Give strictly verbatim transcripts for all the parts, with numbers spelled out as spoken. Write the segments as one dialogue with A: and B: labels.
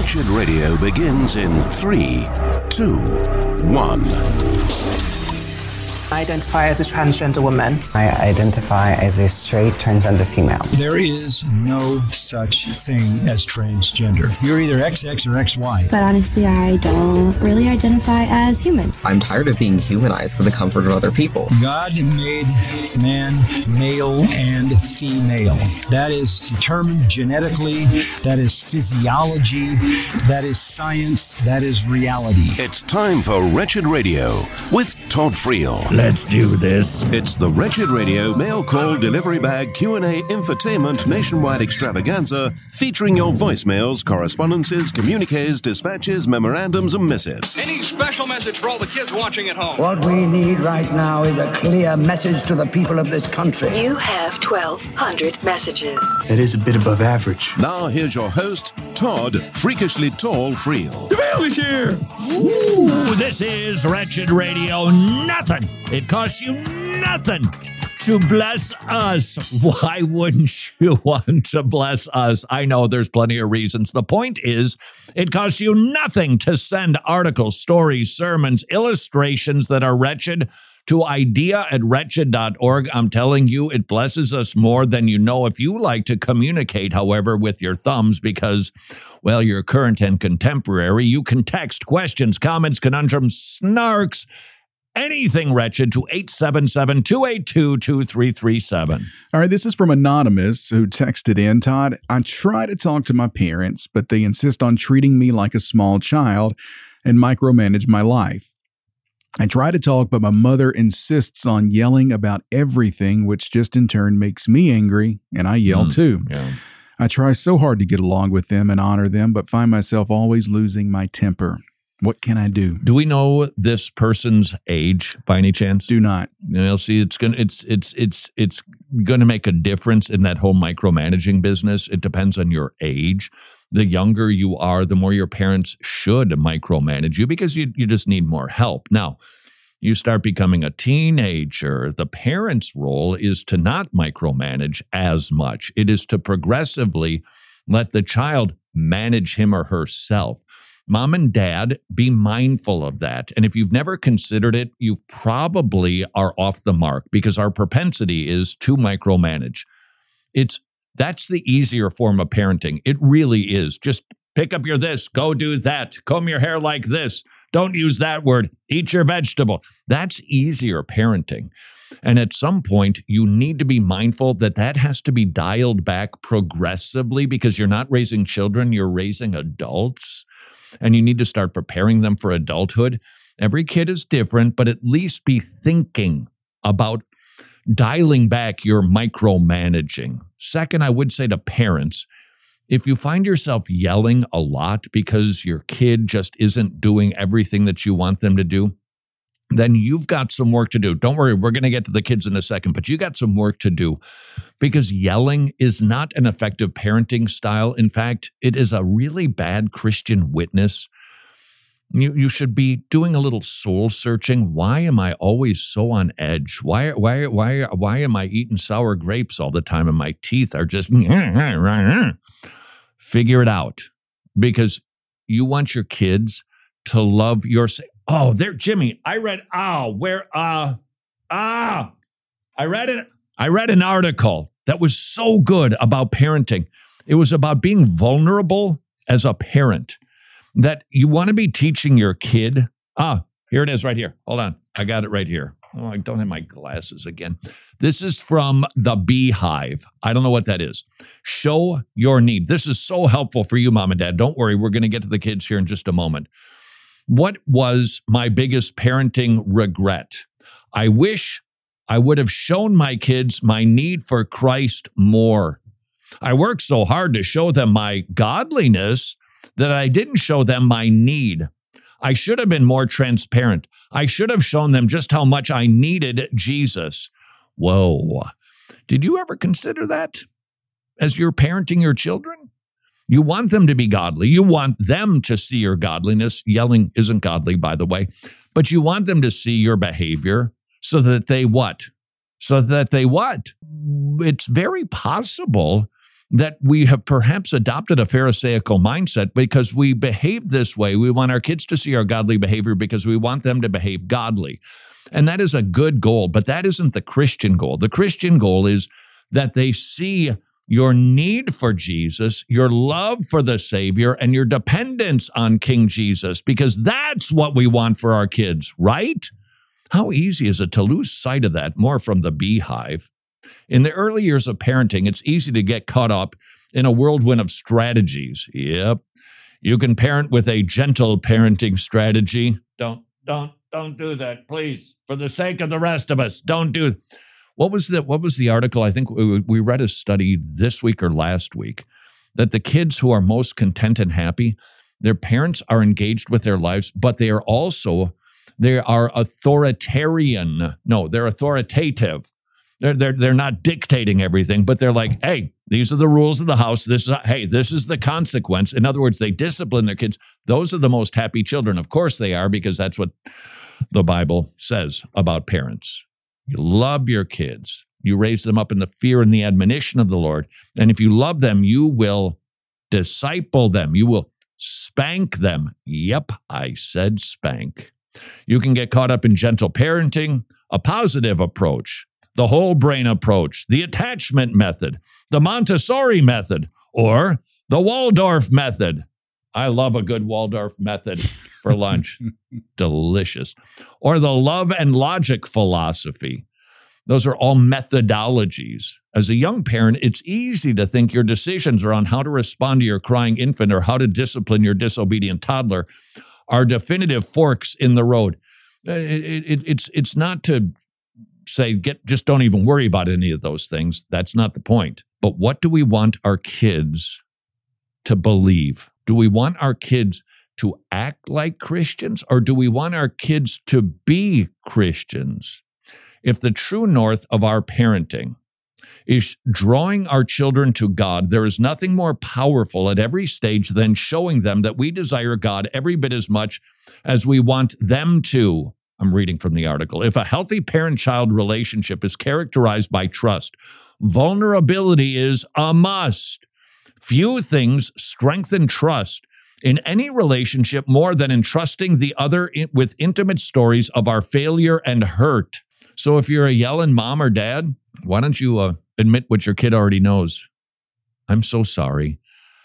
A: Wretched Radio begins in three, two, one.
B: I identify as a transgender woman.
C: I identify as a straight transgender female.
D: There is no such thing as transgender. You're either X X or X Y.
E: But honestly, I don't really identify as human.
F: I'm tired of being humanized for the comfort of other people.
D: God made man male and female. That is determined genetically. That is physiology. That is science. That is reality.
A: It's time for Wretched Radio with Todd Friel.
G: Let's do this.
A: It's the Wretched Radio mail call delivery bag Q and A infotainment nationwide extravaganza featuring your voicemails, correspondences, communiques, dispatches, memorandums, and missives.
H: Any special message for all the kids watching at home?
I: What we need right now is a clear message to the people of this country.
J: You have twelve hundred messages.
G: It is a bit above average.
A: Now here's your host, Todd Freakishly Tall Friel.
G: DeVille is here. Ooh, this is Wretched Radio. Nothing. It costs you nothing to bless us. Why wouldn't you want to bless us? I know there's plenty of reasons. The point is, it costs you nothing to send articles, stories, sermons, illustrations that are wretched to idea at wretched dot org. I'm telling you, it blesses us more than you know. If you like to communicate, however, with your thumbs because, well, you're current and contemporary, you can text questions, comments, conundrums, snarks, anything wretched to eight seven seven, two eight two, two three three seven.
K: All right, this is from Anonymous who texted in, Todd, I try to talk to my parents, but they insist on treating me like a small child and micromanage my life. I try to talk, but my mother insists on yelling about everything, which just in turn makes me angry, and I yell mm, too.
G: Yeah.
K: I try so hard to get along with them and honor them, but find myself always losing my temper. What can I do?
G: Do we know this person's age by any chance?
K: Do not.
G: You know, see, it's gonna it's it's it's it's gonna make a difference in that whole micromanaging business. It depends on your age. The younger you are, the more your parents should micromanage you because you you just need more help. Now, you start becoming a teenager, the parent's role is to not micromanage as much. It is to progressively let the child manage him or herself. Mom and dad, be mindful of that. And if you've never considered it, you probably are off the mark because our propensity is to micromanage. It's That's the easier form of parenting. It really is. Just pick up your this, go do that, comb your hair like this, don't use that word, eat your vegetable. That's easier parenting. And at some point, you need to be mindful that that has to be dialed back progressively because you're not raising children, you're raising adults. And you need to start preparing them for adulthood. Every kid is different, but at least be thinking about dialing back your micromanaging. Second, I would say to parents, if you find yourself yelling a lot because your kid just isn't doing everything that you want them to do, then you've got some work to do. Don't worry, we're going to get to the kids in a second, but you got some work to do because yelling is not an effective parenting style. In fact, it is a really bad Christian witness. You you should be doing a little soul searching. Why am I always so on edge? Why why why why am I eating sour grapes all the time and my teeth are just figure it out because you want your kids to love your Oh, there, Jimmy. I read. Oh, where? Uh, ah, I read it. I read an article that was so good about parenting. It was about being vulnerable as a parent. That you want to be teaching your kid. Ah, here it is, right here. Hold on, I got it right here. Oh, I don't have my glasses again. This is from the Beehive. I don't know what that is. Show your need. This is so helpful for you, mom and dad. Don't worry, we're going to get to the kids here in just a moment. What was my biggest parenting regret? I wish I would have shown my kids my need for Christ more. I worked so hard to show them my godliness that I didn't show them my need. I should have been more transparent. I should have shown them just how much I needed Jesus. Whoa. Did you ever consider that as you're parenting your children? You want them to be godly. You want them to see your godliness. Yelling isn't godly, by the way. But you want them to see your behavior so that they what? So that they what? It's very possible that we have perhaps adopted a Pharisaical mindset because we behave this way. We want our kids to see our godly behavior because we want them to behave godly. And that is a good goal, but that isn't the Christian goal. The Christian goal is that they see your need for Jesus, your love for the Savior, and your dependence on King Jesus, because that's what we want for our kids, right? How easy is it to lose sight of that more from the beehive? In the early years of parenting, it's easy to get caught up in a whirlwind of strategies. Yep. You can parent with a gentle parenting strategy. Don't, don't, don't do that, please. For the sake of the rest of us, don't do. What was the, what was the article? I think we, we read a study this week or last week that the kids who are most content and happy, their parents are engaged with their lives, but they are also, they are authoritarian. No, they're authoritative. They're, they're, they're not dictating everything, but they're like, hey, these are the rules of the house. This is, hey, this is the consequence. In other words, they discipline their kids. Those are the most happy children. Of course they are, because that's what the Bible says about parents. You love your kids. You raise them up in the fear and the admonition of the Lord. And if you love them, you will disciple them. You will spank them. Yep, I said spank. You can get caught up in gentle parenting, a positive approach, the whole brain approach, the attachment method, the Montessori method, or the Waldorf method. I love a good Waldorf method for lunch. Delicious. Or the love and logic philosophy. Those are all methodologies. As a young parent, it's easy to think your decisions are on how to respond to your crying infant or how to discipline your disobedient toddler are definitive forks in the road. It, it, it's, it's not to say, get just don't even worry about any of those things. That's not the point. But what do we want our kids to believe? Do we want our kids to act like Christians, or do we want our kids to be Christians? If the true north of our parenting is drawing our children to God, there is nothing more powerful at every stage than showing them that we desire God every bit as much as we want them to. I'm reading from the article. If a healthy parent-child relationship is characterized by trust, vulnerability is a must. Few things strengthen trust in any relationship more than entrusting the other in, with intimate stories of our failure and hurt. So if you're a yelling mom or dad, why don't you uh, admit what your kid already knows? I'm so sorry.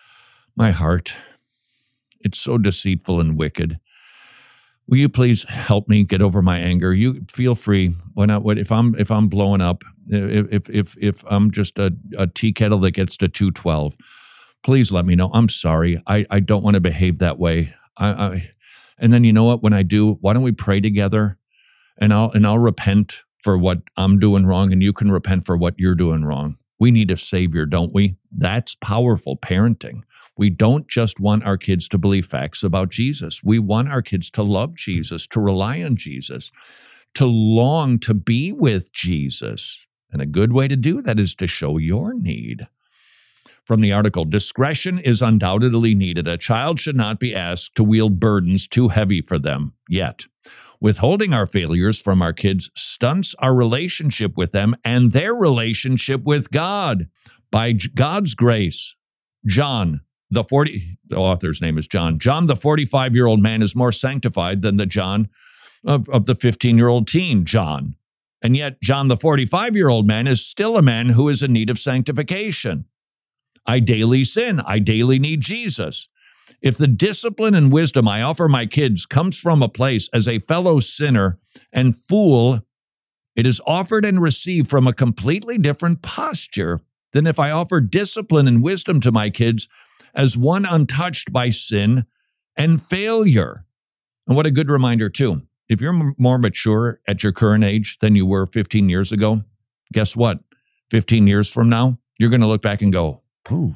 G: My heart, it's so deceitful and wicked. Will you please help me get over my anger? You feel free. Why not? What if I'm if I'm blowing up? If if if I'm just a, a tea kettle that gets to two twelve, please let me know. I'm sorry. I, I don't want to behave that way. I, I and then you know what? When I do, why don't we pray together? And I'll and I'll repent for what I'm doing wrong, and you can repent for what you're doing wrong. We need a savior, don't we? That's powerful parenting. We don't just want our kids to believe facts about Jesus. We want our kids to love Jesus, to rely on Jesus, to long to be with Jesus. And a good way to do that is to show your need. From the article, discretion is undoubtedly needed. A child should not be asked to wield burdens too heavy for them yet. Withholding our failures from our kids stunts our relationship with them and their relationship with God. By God's grace, John, the forty, the author's name is John. John, the forty-five-year-old man, is more sanctified than the John of, of the fifteen-year-old teen, John. And yet, John, the forty-five-year-old man, is still a man who is in need of sanctification. I daily sin. I daily need Jesus. If the discipline and wisdom I offer my kids comes from a place as a fellow sinner and fool, it is offered and received from a completely different posture than if I offer discipline and wisdom to my kids as one untouched by sin and failure. And what a good reminder, too. If you're m- more mature at your current age than you were fifteen years ago, guess what? fifteen years from now, you're going to look back and go, pooh.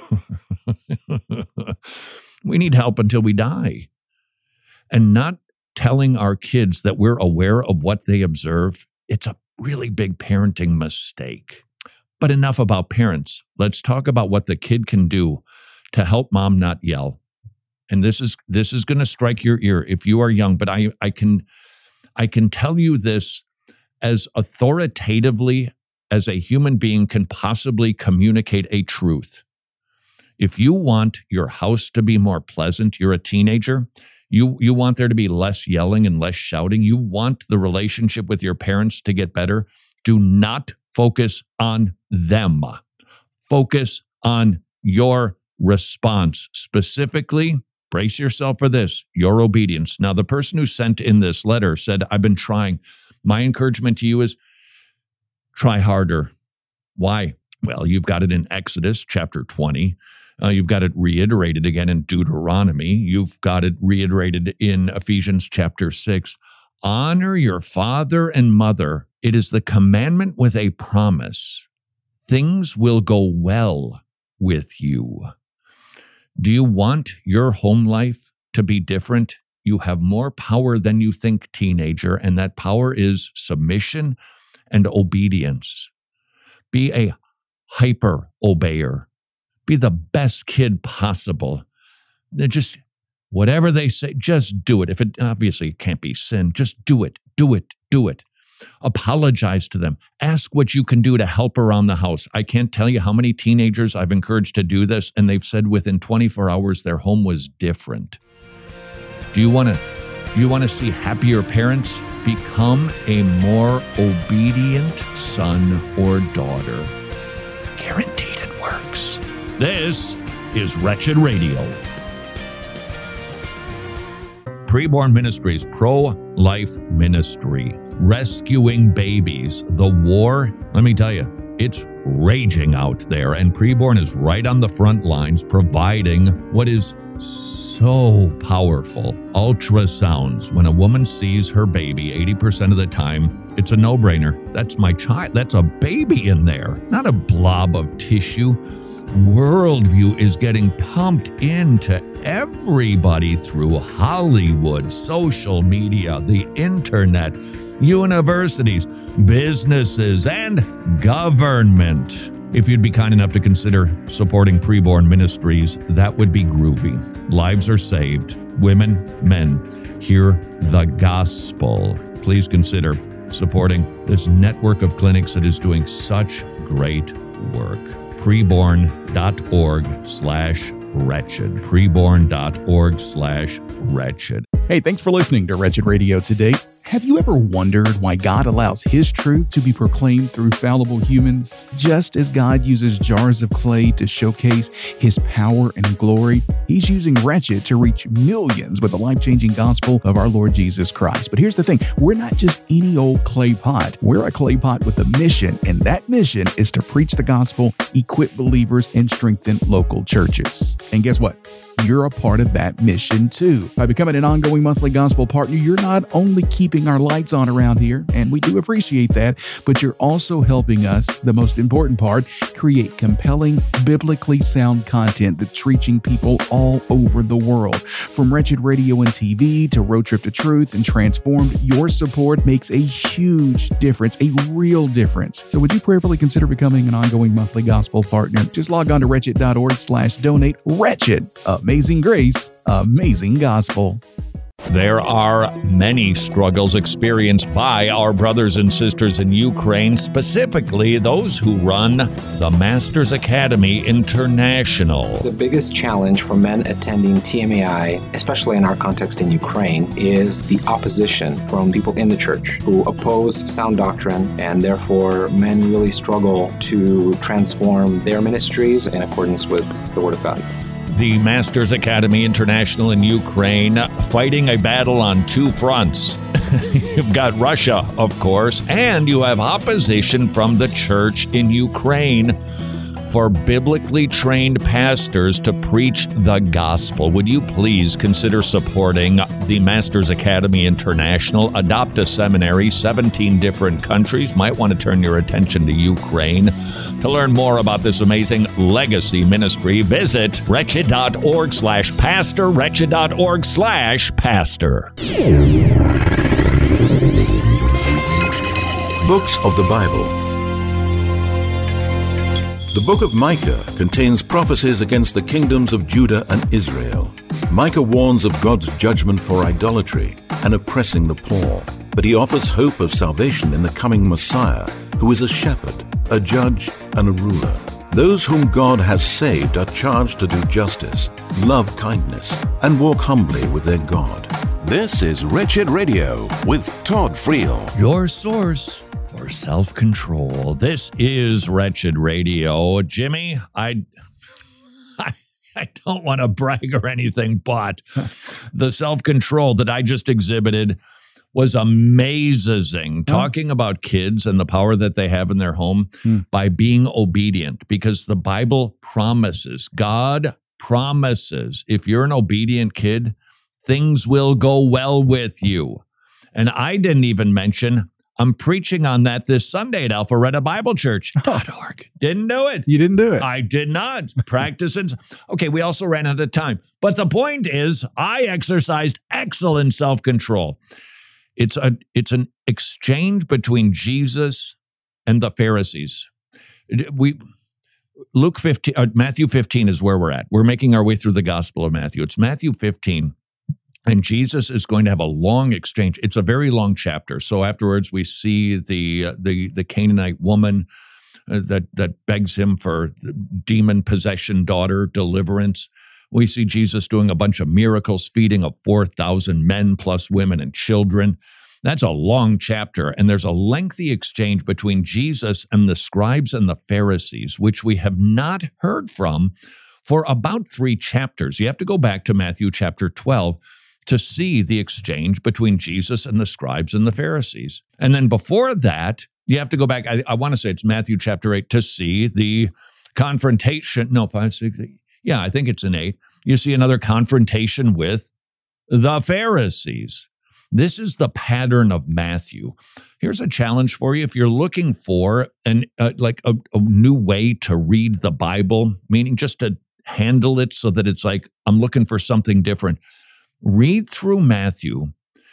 G: We need help until we die. And not telling our kids that we're aware of what they observe, it's a really big parenting mistake. But enough about parents. Let's talk about what the kid can do to help mom not yell. And this is this is going to strike your ear if you are young, but I, I can I can tell you this as authoritatively as a human being can possibly communicate a truth. If you want your house to be more pleasant, you're a teenager, you, you want there to be less yelling and less shouting, you want the relationship with your parents to get better, do not focus on them. Focus on your response. Specifically, brace yourself for this, your obedience. Now, the person who sent in this letter said, I've been trying. My encouragement to you is try harder. Why? Well, you've got it in Exodus chapter twenty. Uh, you've got it reiterated again in Deuteronomy. You've got it reiterated in Ephesians chapter six. Honor your father and mother. It is the commandment with a promise. Things will go well with you. Do you want your home life to be different? You have more power than you think, teenager, and that power is submission and obedience. Be a hyper-obeyer. Be the best kid possible. They're just, whatever they say, just do it. If it, obviously it can't be sin, just do it, do it, do it. Apologize to them. Ask what you can do to help around the house. I can't tell you how many teenagers I've encouraged to do this, and they've said within twenty-four hours their home was different. Do you want to do you want to see happier parents? Become a more obedient son or daughter. Guaranteed it works. This is Wretched Radio. Preborn Ministries, pro-life ministry, rescuing babies. The war, let me tell you, it's raging out there, and Preborn is right on the front lines providing what is so powerful, ultrasounds. When a woman sees her baby, eighty percent of the time, it's a no-brainer. That's my child. That's a baby in there, not a blob of tissue. Worldview is getting pumped into everybody through Hollywood, social media, the internet, universities, businesses, and government. If you'd be kind enough to consider supporting Preborn Ministries, that would be groovy. Lives are saved. Women, men, hear the gospel. Please consider supporting this network of clinics that is doing such great work. Preborn.org slash wretched. Preborn.org slash wretched.
K: Hey, thanks for listening to Wretched Radio today. Have you ever wondered why God allows His truth to be proclaimed through fallible humans? Just as God uses jars of clay to showcase His power and glory, He's using Wretched to reach millions with the life-changing gospel of our Lord Jesus Christ. But here's the thing, we're not just any old clay pot. We're a clay pot with a mission, and that mission is to preach the gospel, equip believers, and strengthen local churches. And guess what? You're a part of that mission too. By becoming an ongoing monthly gospel partner, you're not only keeping our lights on around here, and we do appreciate that, but you're also helping us, the most important part, create compelling, biblically sound content that's reaching people all over the world. From Wretched Radio and T V to Road Trip to Truth and Transformed, your support makes a huge difference, a real difference. So would you prayerfully consider becoming an ongoing monthly gospel partner? Just log on to wretched.org slash donate. Wretched. Amazing grace, amazing gospel.
G: There are many struggles experienced by our brothers and sisters in Ukraine, specifically those who run the Masters Academy International.
L: The biggest challenge for men attending T M A I, especially in our context in Ukraine, is the opposition from people in the church who oppose sound doctrine, and therefore men really struggle to transform their ministries in accordance with the Word of God.
G: The Masters Academy International in Ukraine, fighting a battle on two fronts. You've got Russia, of course, and you have opposition from the church in Ukraine for biblically trained pastors to preach the gospel. Would you please consider supporting the Masters Academy International? Adopt a seminary, seventeen different countries. Might want to turn your attention to Ukraine. To learn more about this amazing legacy ministry, visit wretched.org slash pastor, wretched.org slash pastor.
A: Books of the Bible. The book of Micah contains prophecies against the kingdoms of Judah and Israel. Micah warns of God's judgment for idolatry and oppressing the poor, but he offers hope of salvation in the coming Messiah, who is a shepherd, a judge, and a ruler. Those whom God has saved are charged to do justice, love kindness, and walk humbly with their God. This is Wretched Radio with Todd Friel.
G: Your source for self-control. This is Wretched Radio. Jimmy, I... I I don't want to brag or anything, but the self-control that I just exhibited was amazing. Talking about kids and the power that they have in their home mm. by being obedient, because the Bible promises, God promises, if you're an obedient kid, things will go well with you. And I didn't even mention, I'm preaching on that this Sunday at Alpharetta Bible Church dot org. Didn't do it.
K: You didn't do it.
G: I did not. Practicing. Okay, we also ran out of time. But the point is, I exercised excellent self-control. It's a it's an exchange between Jesus and the Pharisees. We Luke fifteen, uh, Matthew fifteen is where we're at. We're making our way through the Gospel of Matthew. It's Matthew fifteen. And Jesus is going to have a long exchange. It's a very long chapter. So afterwards, we see the uh, the the Canaanite woman uh, that that begs him for demon possession daughter deliverance. We see Jesus doing a bunch of miracles, feeding of four thousand men plus women and children. That's a long chapter, and there's a lengthy exchange between Jesus and the scribes and the Pharisees, which we have not heard from for about three chapters. You have to go back to Matthew chapter twelve to see the exchange between Jesus and the scribes and the Pharisees. And then before that, you have to go back, I, I want to say it's Matthew chapter eight, to see the confrontation. No, five, six, eight. Yeah, I think it's in eight. You see another confrontation with the Pharisees. This is the pattern of Matthew. Here's a challenge for you. If you're looking for an uh, like a, a new way to read the Bible, meaning just to handle it so that it's like, I'm looking for something different, read through Matthew,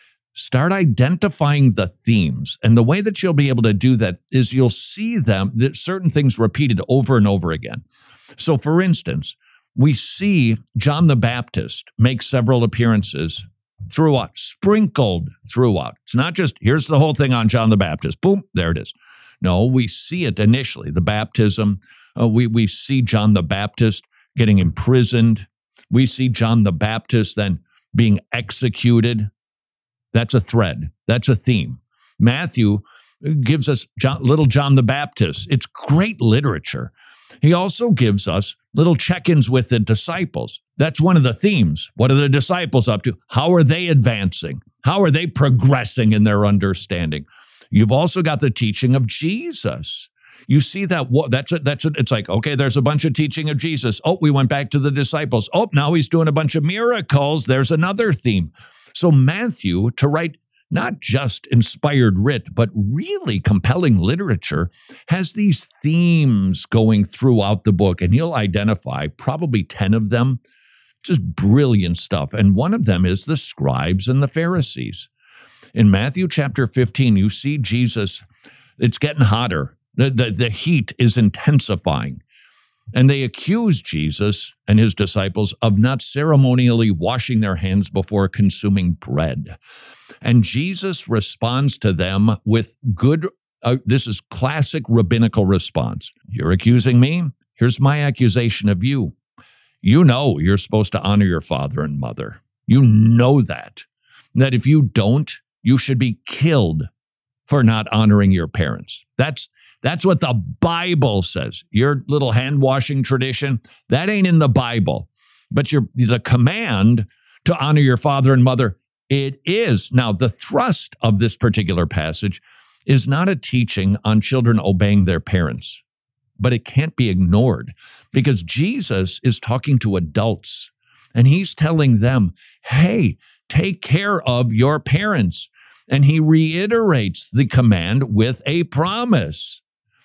G: start identifying the themes. And the way that you'll be able to do that is you'll see them, that certain things repeated over and over again. So for instance, we see John the Baptist make several appearances throughout, sprinkled throughout. It's not just, here's the whole thing on John the Baptist. Boom, there it is. No, we see it initially, the baptism. Uh, we, we see John the Baptist getting imprisoned. We see John the Baptist then being executed. That's a thread. That's a theme. Matthew gives us John, little John the Baptist. It's great literature. He also gives us little check-ins with the disciples. That's one of the themes. What are the disciples up to? How are they advancing? How are they progressing in their understanding? You've also got the teaching of Jesus. You see that, that's it, that's it. It's like, okay, there's a bunch of teaching of Jesus. Oh, we went back to the disciples. Oh, now he's doing a bunch of miracles. There's another theme. So Matthew, to write not just inspired writ, but really compelling literature, has these themes going throughout the book, and he'll identify probably ten of them, just brilliant stuff. And one of them is the scribes and the Pharisees. In Matthew chapter fifteen, you see Jesus, it's getting hotter. The, the, the heat is intensifying. And they accuse Jesus and his disciples of not ceremonially washing their hands before consuming bread. And Jesus responds to them with good, uh, this is classic rabbinical response. You're accusing me? Here's my accusation of you. You know you're supposed to honor your father and mother. You know that. That if you don't, you should be killed for not honoring your parents. That's That's what the Bible says. Your little hand-washing tradition, that ain't in the Bible. But your the command to honor your father and mother, it is. Now, the thrust of this particular passage is not a teaching on children obeying their parents, but it can't be ignored because Jesus is talking to adults and he's telling them, hey, take care of your parents. And he reiterates the command with a promise.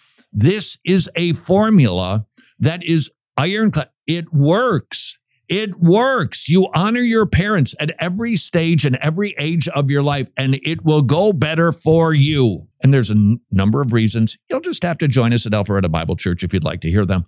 G: This is a formula that is ironclad. It works. It works. You honor your parents at every stage and every age of your life, and it will go better for you. And there's a n- number of reasons. You'll just have to join us at Alpharetta Bible Church if you'd like to hear them.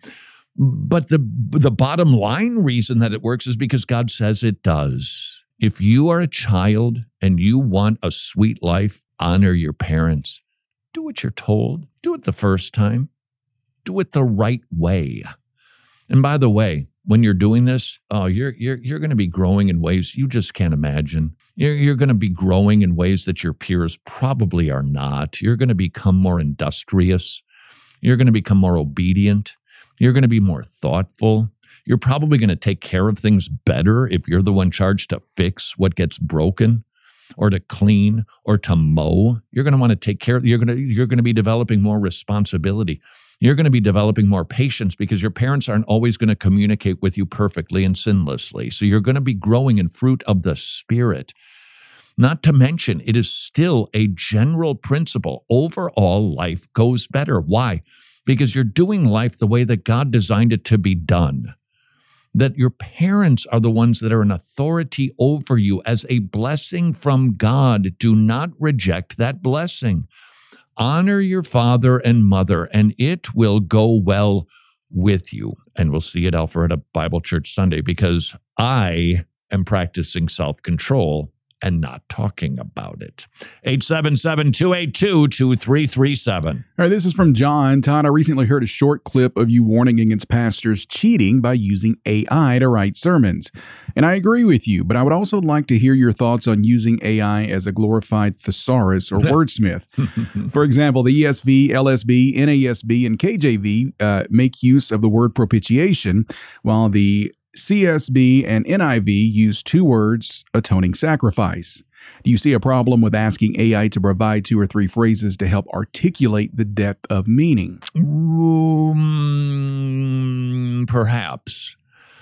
G: But the, the bottom line reason that it works is because God says it does. If you are a child and you want a sweet life, honor your parents. Do what you're told. Do it the first time. do it the right way. And by the way, when you're doing this, oh, you're you're you're going to be growing in ways you just can't imagine. You're you're going to be growing in ways that your peers probably are not. You're going to become more industrious. You're going to become more obedient. You're going to be more thoughtful. You're probably going to take care of things better if you're the one charged to fix what gets broken, or to clean, or to mow. You're going to want to take care of, you're going to, you're going to be developing more responsibility. You're going to be developing more patience because your parents aren't always going to communicate with you perfectly and sinlessly. So you're going to be growing in fruit of the Spirit. Not to mention, it is still a general principle. Overall, life goes better. Why? Because you're doing life the way that God designed it to be done. That your parents are the ones that are an authority over you as a blessing from God. Do not reject that blessing. Honor your father and mother, and it will go well with you. And we'll see at Alpharetta Bible Church Sunday, because I am practicing self-control and not talking about it. eight seven seven, two eight two, two three three seven.
K: All right, this is from John. Todd, I recently heard a short clip of you warning against pastors cheating by using A I to write sermons. And I agree with you, but I would also like to hear your thoughts on using A I as a glorified thesaurus or wordsmith. For example, the E S V, L S B, N A S B, and K J V uh, make use of the word propitiation, while the C S B and N I V use two words, atoning sacrifice. Do you see a problem with asking A I to provide two or three phrases to help articulate the depth of meaning?
G: Um, perhaps.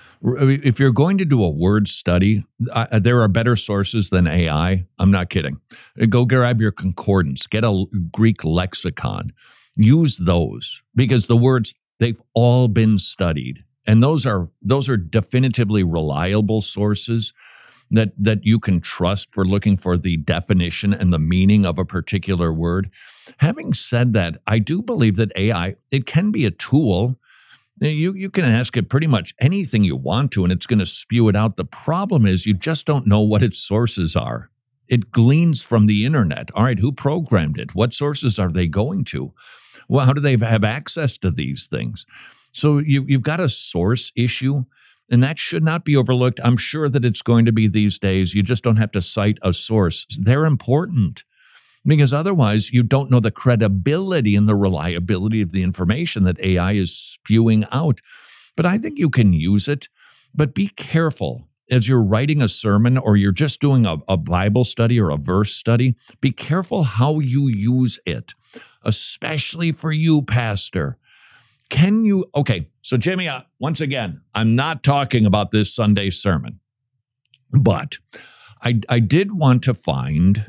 G: If you're going to do a word study, uh, there are better sources than A I. I'm not kidding. Go grab your concordance, get a Greek lexicon. Use those, because the words, they've all been studied. And those are those are definitively reliable sources that that you can trust for looking for the definition and the meaning of a particular word. Having said that, I do believe that A I, it can be a tool. You, you can ask it pretty much anything you want to, and it's going to spew it out. The problem is you just don't know what its sources are. It gleans from the internet. All right, who programmed it? What sources are they going to? Well, how do they have access to these things? So you, you've got a source issue, and that should not be overlooked. I'm sure that it's going to be these days. You just don't have to cite a source. They're important, because otherwise you don't know the credibility and the reliability of the information that A I is spewing out. But I think you can use it, but be careful. As you're writing a sermon, or you're just doing a, a Bible study or a verse study, be careful how you use it, especially for you, Pastor. Can you, okay, so Jimmy, uh, once again, I'm not talking about this Sunday sermon, but I, I did want to find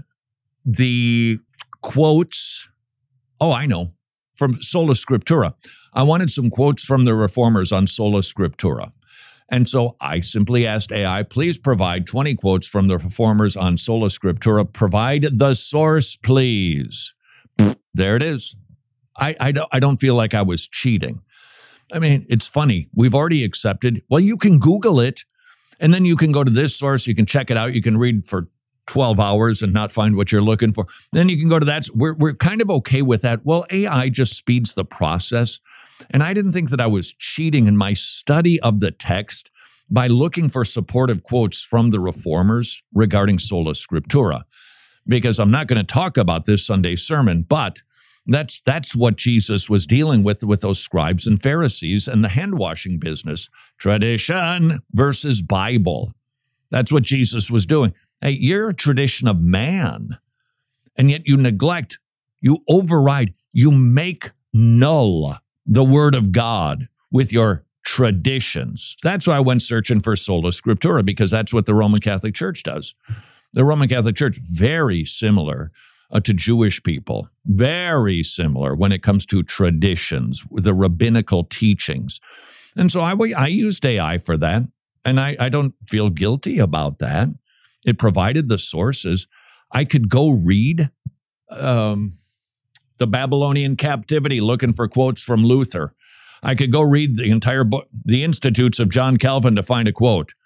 G: the quotes, oh, I know, from Sola Scriptura. I wanted some quotes from the Reformers on Sola Scriptura. And so I simply asked A I, please provide twenty quotes from the Reformers on Sola Scriptura. Provide the source, please. There it is. I, I, don't, I don't feel like I was cheating. I mean, it's funny. We've already accepted, well, you can Google it, and then you can go to this source. You can check it out. You can read for twelve hours and not find what you're looking for. Then you can go to that. We're, we're kind of okay with that. Well, A I just speeds the process. And I didn't think that I was cheating in my study of the text by looking for supportive quotes from the Reformers regarding Sola Scriptura, because I'm not going to talk about this Sunday sermon, but That's that's what Jesus was dealing with with those scribes and Pharisees and the hand-washing business. Tradition versus Bible. That's what Jesus was doing. Hey, you're a tradition of man, and yet you neglect, you override, you make null the word of God with your traditions. That's why I went searching for Sola Scriptura, because that's what the Roman Catholic Church does. The Roman Catholic Church, very similar Uh, to Jewish people, very similar when it comes to traditions, the rabbinical teachings. And so I, I used A I for that, and I, I don't feel guilty about that. It provided the sources. I could go read um, the Babylonian captivity looking for quotes from Luther. I could go read the entire book, the Institutes of John Calvin, to find a quote.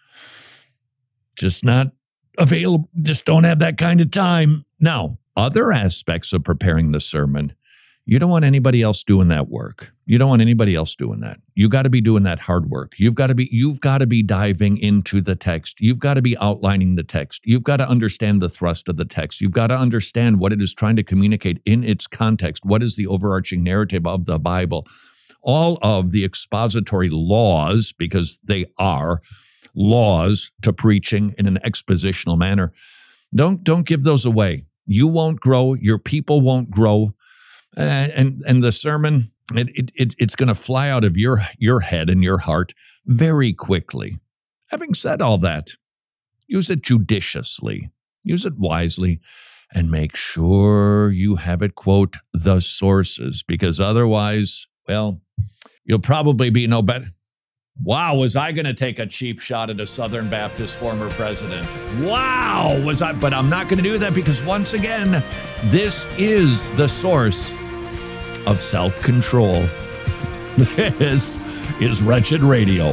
G: Just not available. Just don't have that kind of time. Now, other aspects of preparing the sermon, You don't want anybody else doing that work. You don't want anybody else doing that. You got to be doing that hard work. You've got to be you've got to be diving into the text. You've got to be outlining the text. You've got to understand the thrust of the text. You've got to understand what it is trying to communicate in its context. What is the overarching narrative of the Bible? All of the expository laws, because they are laws to preaching in an expositional manner. Don't don't give those away. You won't grow. Your people won't grow. Uh, and and the sermon, it, it, it it's going to fly out of your your head and your heart very quickly. Having said all that, use it judiciously, use it wisely, and make sure you have it quote the sources, because otherwise, well, you'll probably be no better. Wow, was I going to take a cheap shot at a Southern Baptist former president? Wow, was I? But I'm not going to do that, because once again, this is the source of self-control. This is Wretched Radio.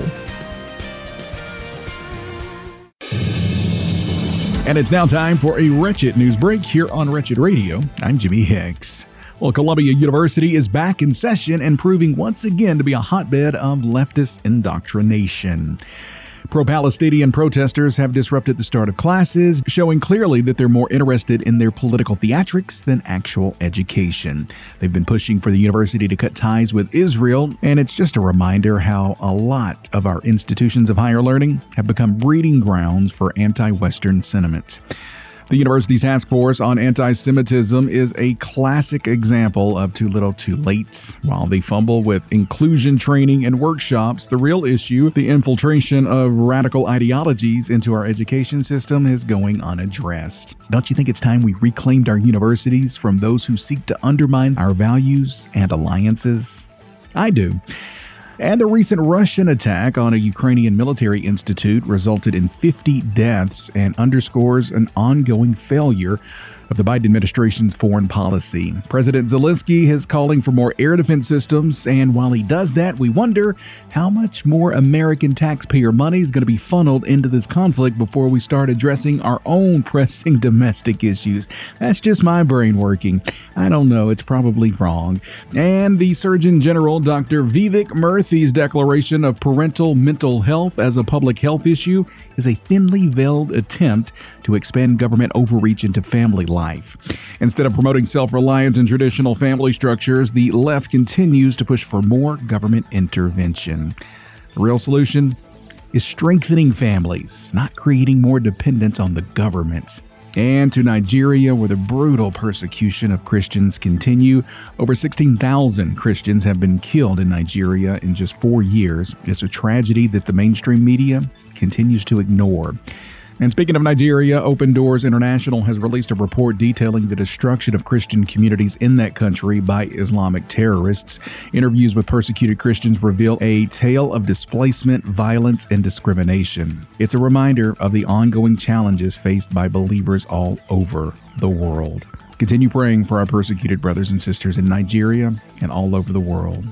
K: And it's now time for a Wretched News Break here on Wretched Radio. I'm Jimmy Hicks. Well, Columbia University is back in session and proving once again to be a hotbed of leftist indoctrination. Pro-Palestinian protesters have disrupted the start of classes, showing clearly that they're more interested in their political theatrics than actual education. They've been pushing for the university to cut ties with Israel, and it's just a reminder how a lot of our institutions of higher learning have become breeding grounds for anti-Western sentiment. The university's task force on anti-Semitism is a classic example of too little too late. While they fumble with inclusion training and workshops, the real issue, the infiltration of radical ideologies into our education system, is going unaddressed. Don't you think it's time we reclaimed our universities from those who seek to undermine our values and alliances? I do. And the recent Russian attack on a Ukrainian military institute resulted in fifty deaths and underscores an ongoing failure of the Biden administration's foreign policy. President Zelensky is calling for more air defense systems, and while he does that, we wonder how much more American taxpayer money is going to be funneled into this conflict before we start addressing our own pressing domestic issues. That's just my brain working. I don't know, it's probably wrong. And the Surgeon General, Doctor Vivek Murthy's declaration of parental mental health as a public health issue is a thinly veiled attempt to expand government overreach into family life. Instead of promoting self-reliance and traditional family structures, the left continues to push for more government intervention. The real solution is strengthening families, not creating more dependence on the government. And to Nigeria, where the brutal persecution of Christians continue. Over sixteen thousand Christians have been killed in Nigeria in just four years. It's a tragedy that the mainstream media continues to ignore. And speaking of Nigeria, Open Doors International has released a report detailing the destruction of Christian communities in that country by Islamic terrorists. Interviews with persecuted Christians reveal a tale of displacement, violence, and discrimination. It's a reminder of the ongoing challenges faced by believers all over the world. Continue praying for our persecuted brothers and sisters in Nigeria and all over the world.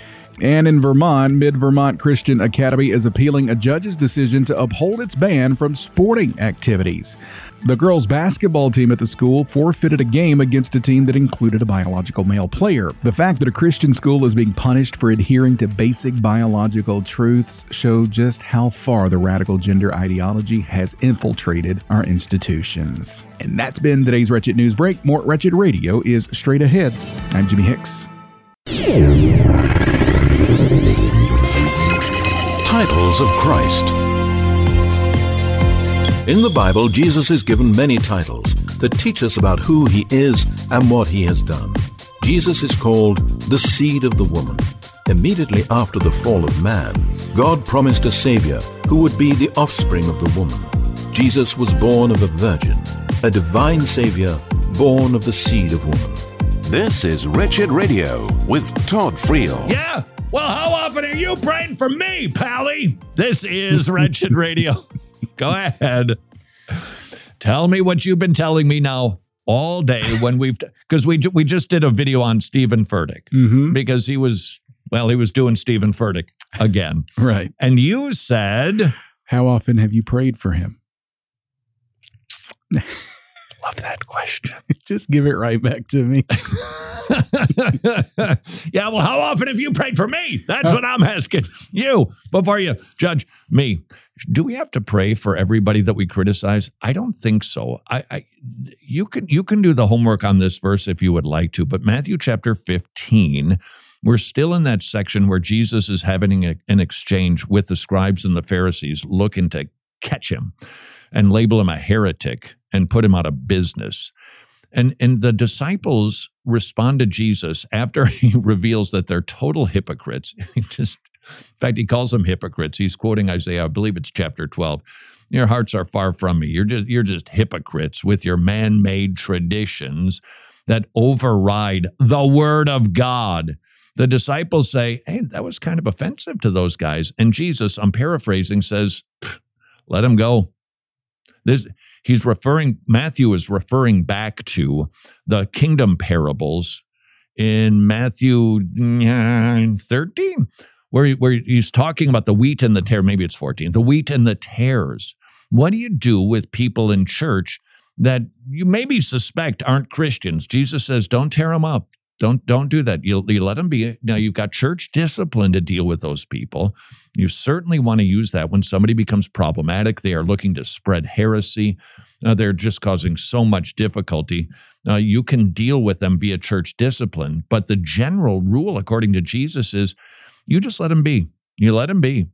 K: And in Vermont, Mid-Vermont Christian Academy is appealing a judge's decision to uphold its ban from sporting activities. The girls' basketball team at the school forfeited a game against a team that included a biological male player. The fact that a Christian school is being punished for adhering to basic biological truths show just how far the radical gender ideology has infiltrated our institutions. And that's been today's Wretched News Break. More Wretched Radio is straight ahead. I'm Jimmy Hicks.
A: Titles of Christ. In the Bible, Jesus is given many titles that teach us about who he is and what he has done. Jesus is called the seed of the woman. Immediately after the fall of man, God promised a Savior who would be the offspring of the woman. Jesus was born of a virgin, a divine Savior born of the seed of woman. This is Wretched Radio with Todd Friel.
G: Yeah. Well, how often are you praying for me, Pally? This is Wretched Radio. Go ahead. Tell me what you've been telling me now all day when we've, because we we just did a video on Stephen Furtick
K: mm-hmm.
G: because he was, well, he was doing Stephen Furtick again.
K: Right.
G: And you said,
K: how often have you prayed for him?
G: Love that question.
K: Just give it right back to me.
G: Yeah, well, how often have you prayed for me? That's what I'm asking you before you judge me. Do we have to pray for everybody that we criticize? I don't think so. I, I you can you can do the homework on this verse if you would like to, but Matthew chapter fifteen, we're still in that section where Jesus is having a, an exchange with the scribes and the Pharisees, looking to catch him and label him a heretic and put him out of business. And and the disciples respond to Jesus after he reveals that they're total hypocrites. He just, in fact, he calls them hypocrites. He's quoting Isaiah, I believe it's chapter twelve. Your hearts are far from me. You're just you're just hypocrites with your man-made traditions that override the word of God. The disciples say, hey, that was kind of offensive to those guys. And Jesus, I'm paraphrasing, says, let them go. This, he's referring, Matthew is referring back to the kingdom parables in Matthew thirteen, where, he, where he's talking about the wheat and the tare, maybe it's fourteen, the wheat and the tares. What do you do with people in church that you maybe suspect aren't Christians? Jesus says, don't tear them up. Don't don't do that. You, you let them be. Now, you've got church discipline to deal with those people. You certainly want to use that when somebody becomes problematic. They are looking to spread heresy. Uh, they're just causing so much difficulty. Uh, you can deal with them via church discipline. But the general rule, according to Jesus, is you just let them be. You let them be.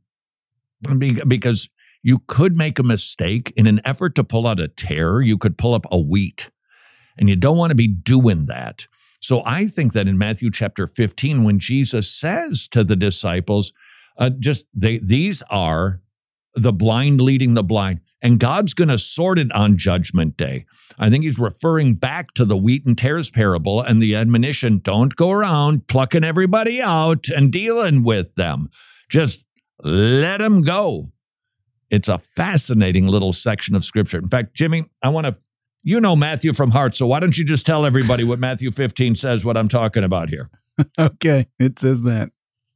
G: Because you could make a mistake. In an effort to pull out a tare, you could pull up a wheat. And you don't want to be doing that. So I think that in Matthew chapter fifteen, when Jesus says to the disciples, uh, just they, these are the blind leading the blind, and God's going to sort it on Judgment Day. I think he's referring back to the wheat and tares parable and the admonition, don't go around plucking everybody out and dealing with them. Just let them go. It's a fascinating little section of Scripture. In fact, Jimmy, I want to You know Matthew from heart, so why don't you just tell everybody what Matthew fifteen says, what I'm talking about here?
K: Okay, it says that.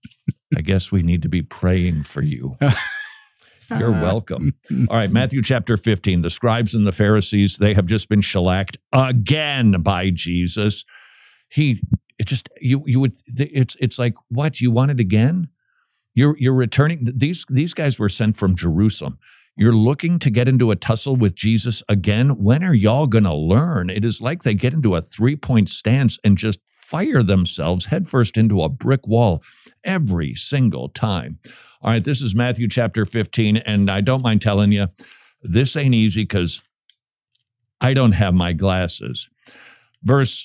G: I guess we need to be praying for you. You're welcome. All right, Matthew chapter fifteen, the scribes and the Pharisees, they have just been shellacked again by Jesus. He, it just, you you would, it's it's like, what, you want it again? You're you're returning, these these guys were sent from Jerusalem. You're looking to get into a tussle with Jesus again? When are y'all going to learn? It is like they get into a three-point stance and just fire themselves headfirst into a brick wall every single time. All right, this is Matthew chapter fifteen, and I don't mind telling you, this ain't easy because I don't have my glasses. Verse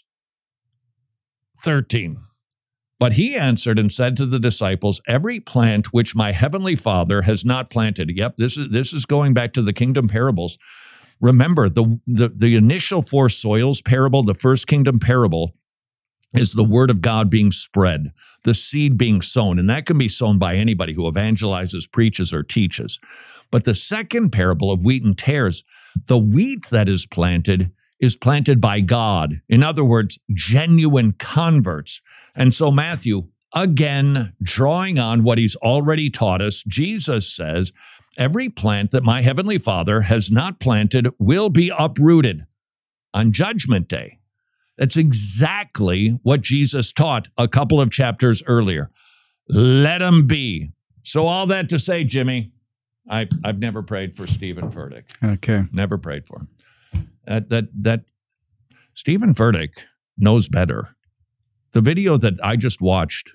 G: thirteen. But he answered and said to the disciples, every plant which my heavenly Father has not planted. Yep, this is this is going back to the kingdom parables. Remember, the, the, the initial four soils parable, the first kingdom parable, is the word of God being spread, the seed being sown. And that can be sown by anybody who evangelizes, preaches, or teaches. But the second parable of wheat and tares, the wheat that is planted is planted by God. In other words, genuine converts. And so Matthew, again, drawing on what he's already taught us, Jesus says, every plant that my heavenly Father has not planted will be uprooted on Judgment Day. That's exactly what Jesus taught a couple of chapters earlier. Let them be. So all that to say, Jimmy, I, I've never prayed for Stephen Furtick.
K: Okay.
G: Never prayed for him. That, that, that Stephen Furtick knows better. The video that I just watched.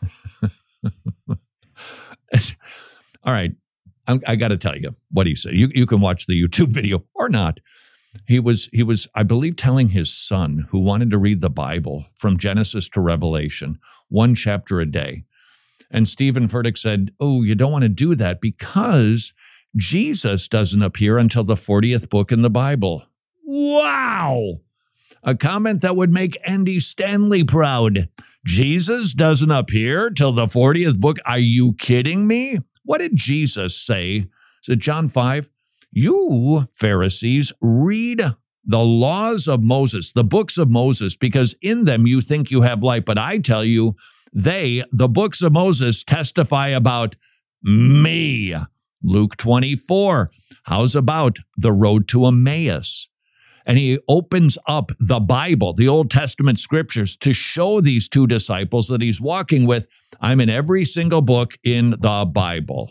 G: All right. I, I got to tell you what he said. You, you can watch the YouTube video or not. He was, he was, I believe, telling his son who wanted to read the Bible from Genesis to Revelation, one chapter a day. And Stephen Furtick said, oh, you don't want to do that because Jesus doesn't appear until the fortieth book in the Bible. Wow! A comment that would make Andy Stanley proud. Jesus doesn't appear till the fortieth book. Are you kidding me? What did Jesus say? Is it John five? You, Pharisees, read the laws of Moses, the books of Moses, because in them you think you have life. But I tell you, they, the books of Moses, testify about me. Luke twenty-four. How's about the road to Emmaus? And he opens up the Bible, the Old Testament scriptures, to show these two disciples that he's walking with, I'm in every single book in the Bible.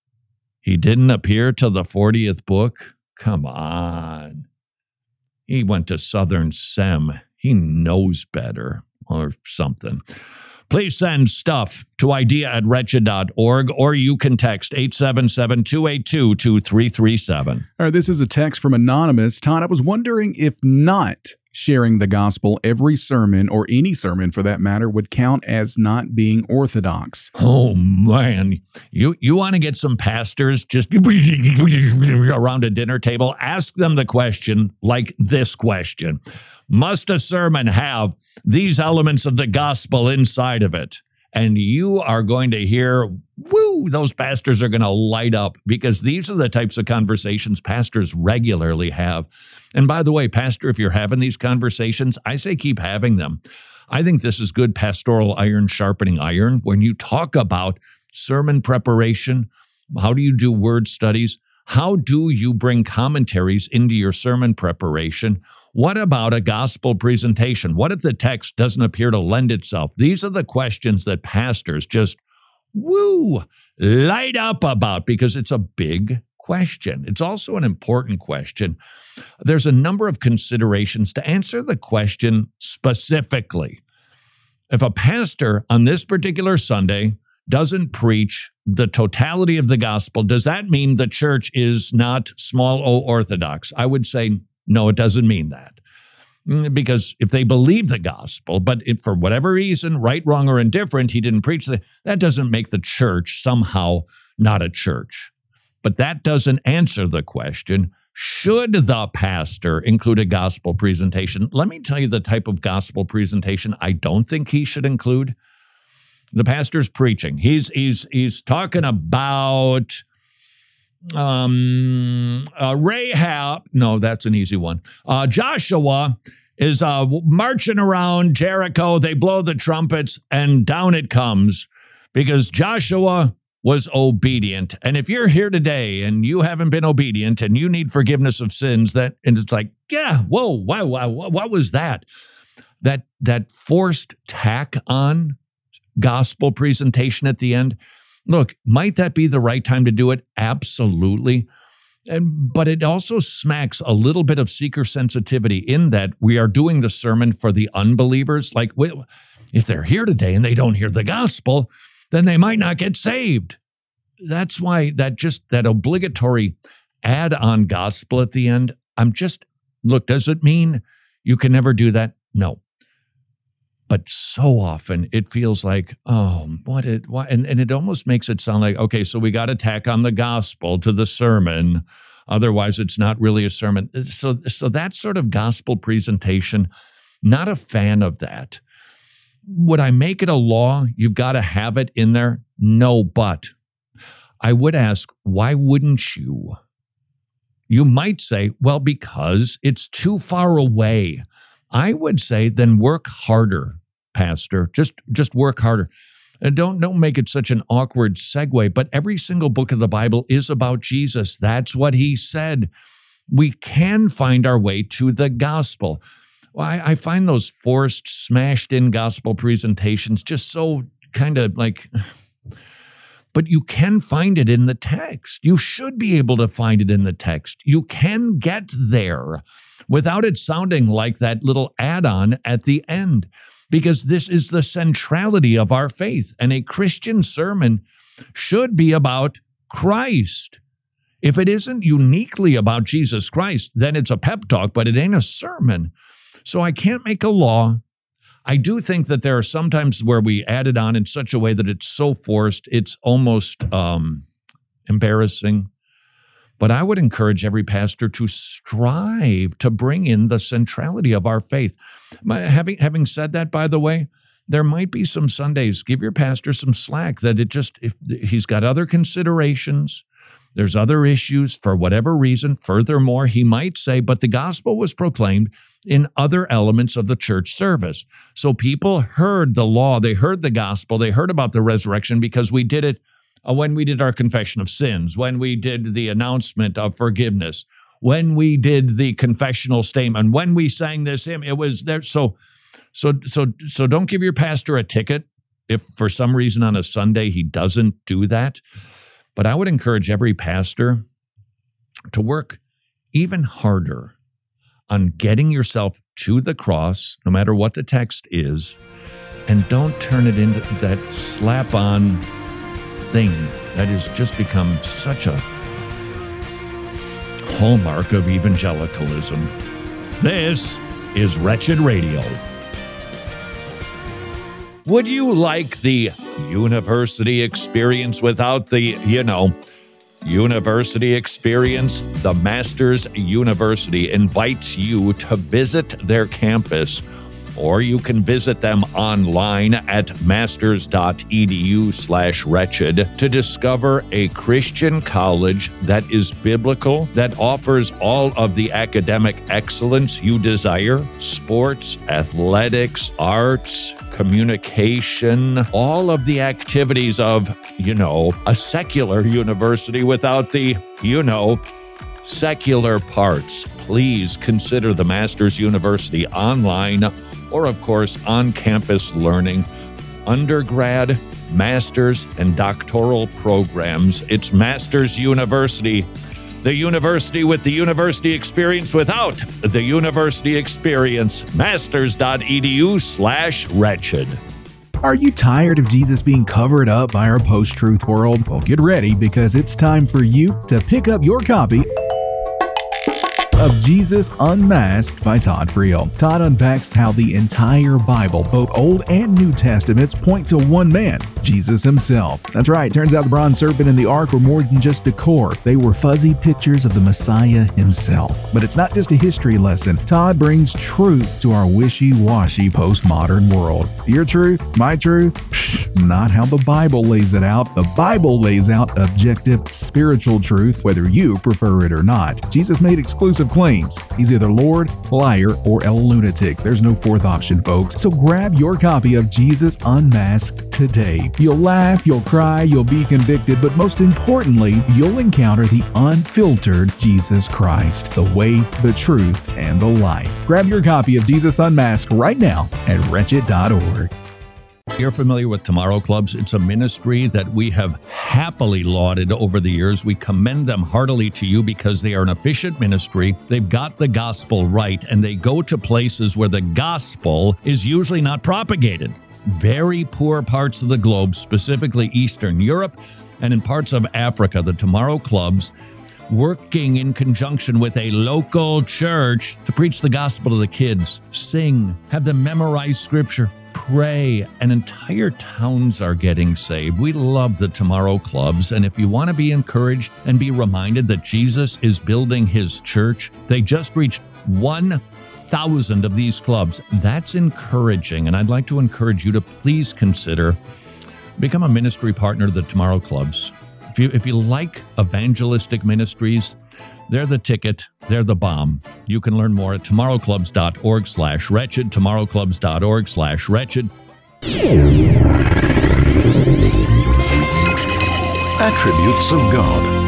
G: He didn't appear to the fortieth book? Come on. He went to Southern Sem. He knows better or something. Please send stuff to idea at wretched dot org, or you can text eight seven seven, two eight two, two three three seven.
K: All right, this is a text from Anonymous. Todd, I was wondering if not sharing the gospel every sermon, or any sermon for that matter, would count as not being orthodox.
G: Oh, man. You you want to get some pastors just around a dinner table? Ask them the question like this question. Must a sermon have these elements of the gospel inside of it? And you are going to hear, woo, those pastors are going to light up, because these are the types of conversations pastors regularly have. And by the way, pastor, if you're having these conversations, I say keep having them. I think this is good pastoral iron sharpening iron. When you talk about sermon preparation, how do you do word studies? How do you bring commentaries into your sermon preparation? What about a gospel presentation? What if the text doesn't appear to lend itself? These are the questions that pastors just, woo, light up about, because it's a big question. It's also an important question. There's a number of considerations to answer the question specifically. If a pastor on this particular Sunday doesn't preach the totality of the gospel, does that mean the church is not small o orthodox? I would say no, it doesn't mean that. Because if they believe the gospel, but if for whatever reason, right, wrong, or indifferent, he didn't preach that, that doesn't make the church somehow not a church. But that doesn't answer the question, should the pastor include a gospel presentation? Let me tell you the type of gospel presentation I don't think he should include. The pastor's preaching. He's he's he's talking about um, uh, Rahab. No, that's an easy one. Uh, Joshua is uh, marching around Jericho. They blow the trumpets, and down it comes, because Joshua was obedient. And if you're here today and you haven't been obedient and you need forgiveness of sins, that and it's like, yeah, whoa, wow, wow, what was that? That that forced tack on gospel presentation at the end. Look, might that be the right time to do it? Absolutely. And, but it also smacks a little bit of seeker sensitivity in that we are doing the sermon for the unbelievers. Like, if they're here today and they don't hear the gospel, then they might not get saved. That's why that just that obligatory add-on gospel at the end, I'm just, look, does it mean you can never do that? No. But so often it feels like, oh, what it, why? And, and it almost makes it sound like, okay, so we got to tack on the gospel to the sermon. Otherwise, it's not really a sermon. So, so that sort of gospel presentation, not a fan of that. Would I make it a law? You've got to have it in there? No, but I would ask, why wouldn't you? You might say, well, because it's too far away. I would say, then work harder, Pastor. Just, just work harder. And don't, don't make it such an awkward segue, but every single book of the Bible is about Jesus. That's what he said. We can find our way to the gospel. Well, I, I find those forced, smashed-in gospel presentations just so kind of like, but you can find it in the text. You should be able to find it in the text. You can get there without it sounding like that little add-on at the end, because this is the centrality of our faith, and a Christian sermon should be about Christ. If it isn't uniquely about Jesus Christ, then it's a pep talk, but it ain't a sermon. So I can't make a law. I do think that there are some times where we add it on in such a way that it's so forced, it's almost um, embarrassing. But I would encourage every pastor to strive to bring in the centrality of our faith. My, having, having said that, by the way, there might be some Sundays, give your pastor some slack, that it just, if he's got other considerations, there's other issues for whatever reason. Furthermore, he might say, but the gospel was proclaimed in other elements of the church service. So people heard the law, they heard the gospel, they heard about the resurrection because we did it when we did our confession of sins, when we did the announcement of forgiveness, when we did the confessional statement, when we sang this hymn, it was there. So, so, so, so don't give your pastor a ticket if for some reason on a Sunday he doesn't do that. But I would encourage every pastor to work even harder on getting yourself to the cross, no matter what the text is, and don't turn it into that slap-on thing that has just become such a hallmark of evangelicalism. This is Wretched Radio. Would you like the university experience without the, you know, university experience? The Masters University invites you to visit their campus, or you can visit them online at masters.edu slash wretched to discover a Christian college that is biblical, that offers all of the academic excellence you desire: sports, athletics, arts, communication, all of the activities of, you know, a secular university without the, you know, secular parts. Please consider the Masters University online, or, of course, on-campus learning, undergrad, master's, and doctoral programs. It's Masters University, the university with the university experience without the university experience. Masters.edu slash wretched.
K: Are you tired of Jesus being covered up by our post-truth world? Well, get ready, because it's time for you to pick up your copy of Jesus Unmasked by Todd Friel. Todd unpacks how the entire Bible, both Old and New Testaments, point to one man, Jesus himself. That's right, turns out the bronze serpent and the ark were more than just decor. They were fuzzy pictures of the Messiah himself. But it's not just a history lesson. Todd brings truth to our wishy-washy postmodern world. Your truth, my truth? Psh, not how the Bible lays it out. The Bible lays out objective spiritual truth, whether you prefer it or not. Jesus made exclusive claims. He's either Lord, liar, or a lunatic. There's no fourth option, folks. So grab your copy of Jesus Unmasked today. You'll laugh, you'll cry, you'll be convicted, but most importantly, you'll encounter the unfiltered Jesus Christ, the way, the truth, and the life. Grab your copy of Jesus Unmasked right now at wretched dot org.
G: You're familiar with Tomorrow Clubs. It's a ministry that we have happily lauded over the years. We commend them heartily to you because they are an efficient ministry. They've got the gospel right, and they go to places where the gospel is usually not propagated. Very poor parts of the globe, specifically Eastern Europe and in parts of Africa. The Tomorrow Clubs, working in conjunction with a local church to preach the gospel to the kids, sing, have them memorize scripture, pray, and entire towns are getting saved. We love the Tomorrow Clubs, and if you want to be encouraged and be reminded that Jesus is building his church, they just reached one thousand of these clubs. That's encouraging, and I'd like to encourage you to please consider become a ministry partner to the Tomorrow Clubs. If you if you like evangelistic ministries, they're the ticket. They're the bomb. You can learn more at tomorrowclubs.org slash wretched, tomorrowclubs.org slash wretched.
A: Attributes of God.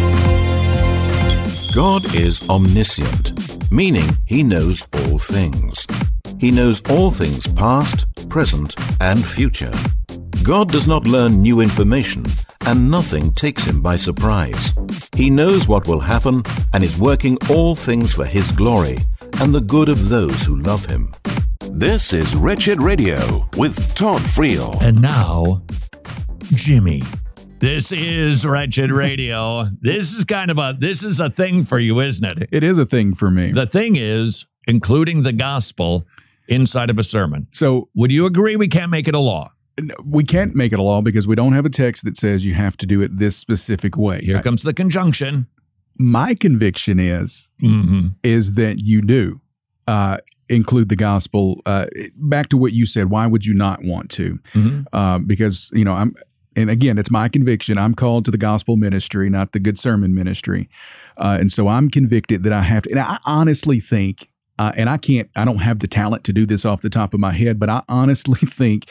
A: God is omniscient, meaning he knows all things. He knows all things past, present, and future. God does not learn new information, and nothing takes him by surprise. He knows what will happen and is working all things for his glory and the good of those who love him. This is Wretched Radio with Todd Friel.
G: And now, Jimmy. This is Wretched Radio. This is kind of a, this is a thing for you, isn't it?
K: It is a thing for me.
G: The thing is, including the gospel inside of a sermon.
K: So,
G: would you agree we can't make it a law?
K: We can't make it a law because we don't have a text that says you have to do it this specific way.
G: Here comes the conjunction.
K: My conviction is,
G: mm-hmm.
K: is that you do uh, include the gospel. Uh, back to what you said, why would you not want to?
G: Mm-hmm.
K: Uh, because, you know, I'm, and again, it's my conviction. I'm called to the gospel ministry, not the good sermon ministry. Uh, and so I'm convicted that I have to, and I honestly think, uh, and I can't, I don't have the talent to do this off the top of my head, but I honestly think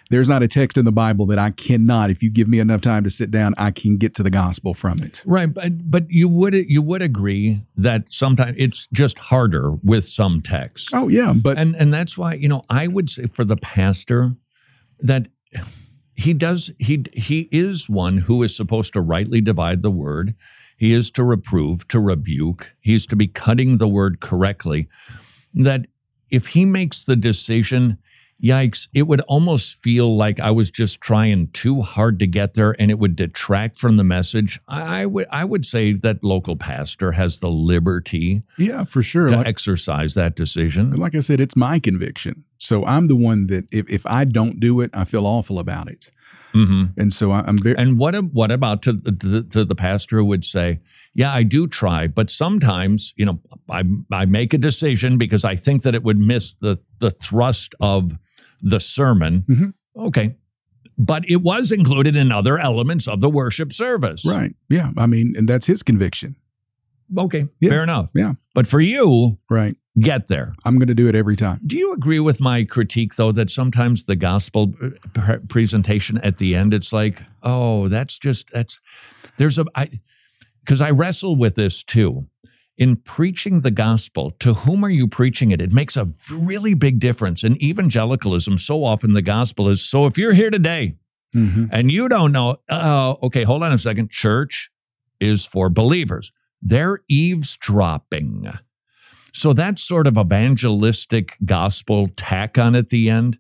K: There's not a text in the Bible that I cannot, if you give me enough time to sit down, I can get to the gospel from it.
G: Right, but but you would you would agree that sometimes it's just harder with some texts.
K: Oh yeah, but
G: and and that's why, you know, I would say for the pastor that he does he he is one who is supposed to rightly divide the word. He is to reprove, to rebuke. He is to be cutting the word correctly. That if he makes the decision, yikes, it would almost feel like I was just trying too hard to get there and it would detract from the message. I, I would I would say that local pastor has the liberty
K: yeah, for sure.
G: to
K: like,
G: exercise that decision.
K: Like I said, it's my conviction. So I'm the one that if, if I don't do it, I feel awful about it. Mm-hmm. And so I, I'm very.
G: And what what about to the, to, to the pastor who would say, yeah, I do try, but sometimes, you know, I I make a decision because I think that it would miss the the thrust of the sermon. Mm-hmm. Okay. But it was included in other elements of the worship service.
K: Right. Yeah. I mean, and that's his conviction.
G: Okay.
K: Yeah.
G: Fair enough.
K: Yeah.
G: But for you,
K: right,
G: get there.
K: I'm going to do it every time.
G: Do you agree with my critique, though, that sometimes the gospel pre- presentation at the end, it's like, oh, that's just, that's, there's a, I, because I wrestle with this too. In preaching the gospel, to whom are you preaching it? It makes a really big difference. In evangelicalism, so often the gospel is, so if you're here today mm-hmm. and you don't know, uh, okay, hold on a second. Church is for believers. They're eavesdropping. So that sort of evangelistic gospel tack on at the end,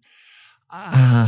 G: uh,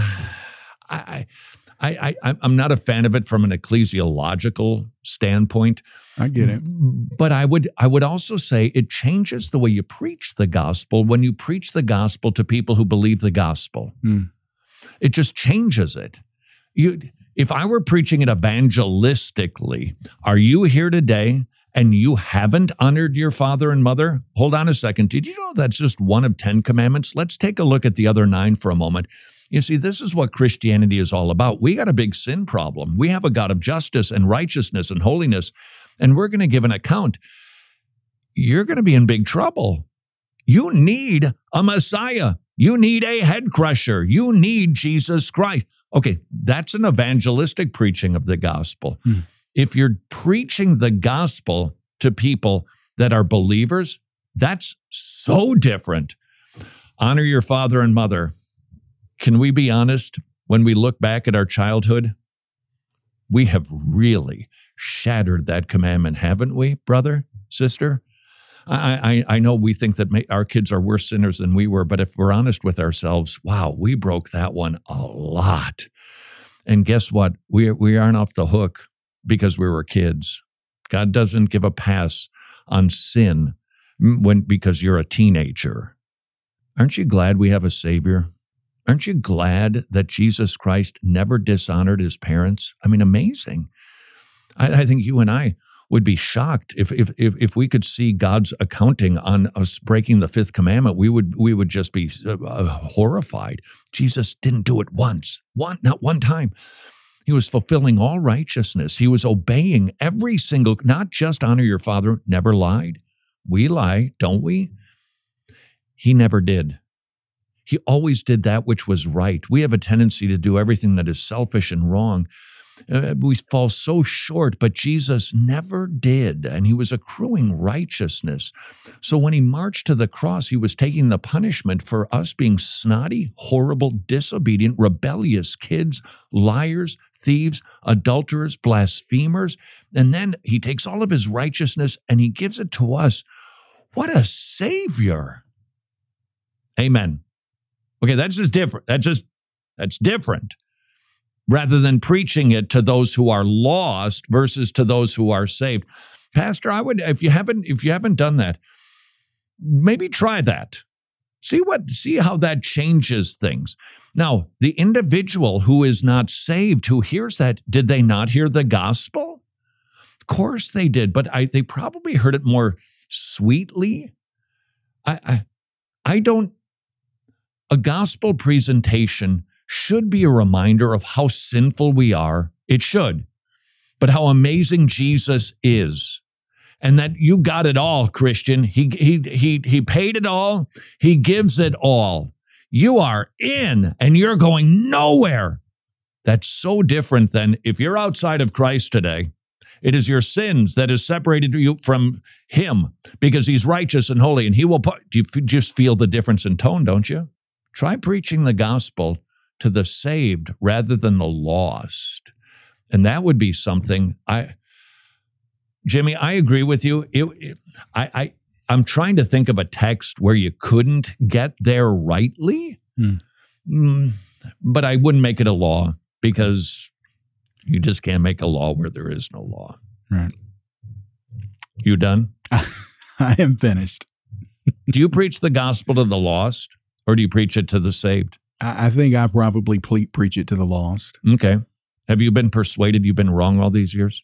G: I, I, I, I'm not a fan of it from an ecclesiological standpoint.
K: I get it.
G: But I would I would also say it changes the way you preach the gospel when you preach the gospel to people who believe the gospel. Mm. It just changes it. You, if I were preaching it evangelistically, are you here today and you haven't honored your father and mother? Hold on a second. Did you know that's just one of ten commandments? Let's take a look at the other nine for a moment. You see, this is what Christianity is all about. We got a big sin problem. We have a God of justice and righteousness and holiness, and we're going to give an account. You're going to be in big trouble. You need a Messiah. You need a head crusher. You need Jesus Christ. Okay, that's an evangelistic preaching of the gospel. Hmm. If you're preaching the gospel to people that are believers, that's so different. Honor your father and mother. Can we be honest? When we look back at our childhood, we have really shattered that commandment, haven't we, brother, sister? I, I, I know we think that may, our kids are worse sinners than we were, but if we're honest with ourselves, wow, we broke that one a lot. And guess what? We, we aren't off the hook because we were kids. God doesn't give a pass on sin when because you're a teenager. Aren't you glad we have a Savior? Aren't you glad that Jesus Christ never dishonored his parents? I mean, amazing. I, I think you and I would be shocked if, if if if we could see God's accounting on us breaking the fifth commandment. We would we would just be uh, horrified. Jesus didn't do it once, one not one time. He was fulfilling all righteousness. He was obeying every single, not just honor your father, never lied. We lie, don't we? He never did. He always did that which was right. We have a tendency to do everything that is selfish and wrong. Uh, we fall so short, but Jesus never did, and he was accruing righteousness. So when he marched to the cross, he was taking the punishment for us being snotty, horrible, disobedient, rebellious kids, liars, thieves, adulterers, blasphemers, and then he takes all of his righteousness and he gives it to us. What a Savior! Amen. Okay, that's just different. That's just, that's different. Rather than preaching it to those who are lost versus to those who are saved. Pastor, I would, if you haven't, if you haven't done that, maybe try that. See what, see how that changes things. Now, the individual who is not saved, who hears that, did they not hear the gospel? Of course they did, but I, they probably heard it more sweetly. I, I, I don't, A gospel presentation should be a reminder of how sinful we are. It should. But how amazing Jesus is. And that you got it all, Christian. He, he, he, he paid it all. He gives it all. you are in and you're going nowhere. That's so different than if you're outside of Christ today. It is your sins that has separated you from him because he's righteous and holy, and he will put, you just feel the difference in tone, don't you? Try preaching the gospel to the saved rather than the lost. And that would be something I, Jimmy, I agree with you. It, it, I, I, I'm trying to think of a text where you couldn't get there rightly, hmm. mm, but I wouldn't make it a law because you just can't make a law where there is no law.
K: Right.
G: You done?
K: I am finished.
G: Do you preach the gospel to the lost or do you preach it to the saved?
K: I, I think I probably ple- preach it to the lost.
G: Okay. Have you been persuaded you've been wrong all these years?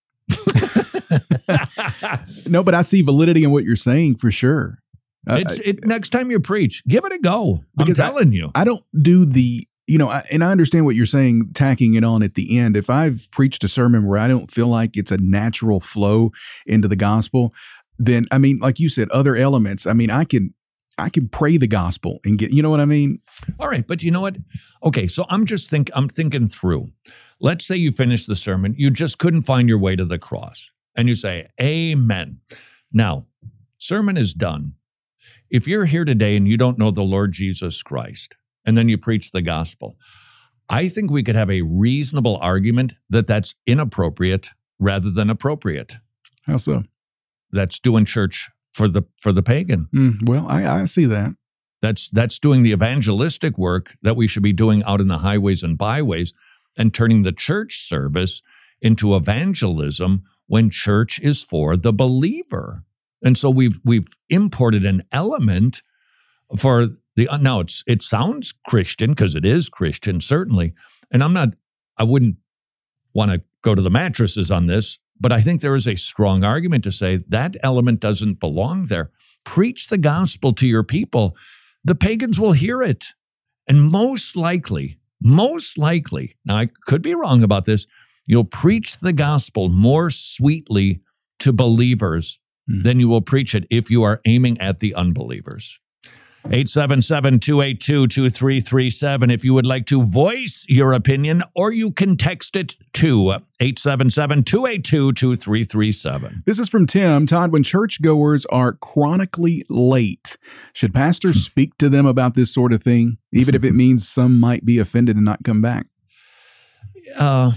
K: No, but I see validity in what you're saying for sure. Uh,
G: It's it, next time you preach, give it a go. I'm telling
K: I,
G: you.
K: I don't do the, you know, I, and I understand what you're saying, tacking it on at the end. If I've preached a sermon where I don't feel like it's a natural flow into the gospel, then, I mean, like you said, other elements, I mean, I can, I can pray the gospel and get, you know what I mean?
G: All right. But you know what? Okay. So I'm just think, I'm thinking through. Let's say you finish the sermon. You just couldn't find your way to the cross. And you say, amen. Now, sermon is done. If you're here today and you don't know the Lord Jesus Christ, and then you preach the gospel, I think we could have a reasonable argument that that's inappropriate rather than appropriate.
K: How so?
G: That's doing church for the for the pagan.
K: Mm, well, I, I see that.
G: That's that's doing the evangelistic work that we should be doing out in the highways and byways and turning the church service into evangelism when church is for the believer. And so we've we've imported an element for the now it's it sounds Christian because it is Christian, certainly. And I'm not I wouldn't want to go to the mattresses on this, but I think there is a strong argument to say that element doesn't belong there. Preach the gospel to your people. The pagans will hear it. And most likely, most likely, now I could be wrong about this, you'll preach the gospel more sweetly to believers mm. than you will preach it if you are aiming at the unbelievers. eight seven seven, two eight two, two three three seven if you would like to voice your opinion, or you can text it to eight seven seven, two eight two, two three three seven.
K: This is from Tim. Todd, when churchgoers are chronically late, should pastors speak to them about this sort of thing, even if it means some might be offended and not come back?
G: Uh,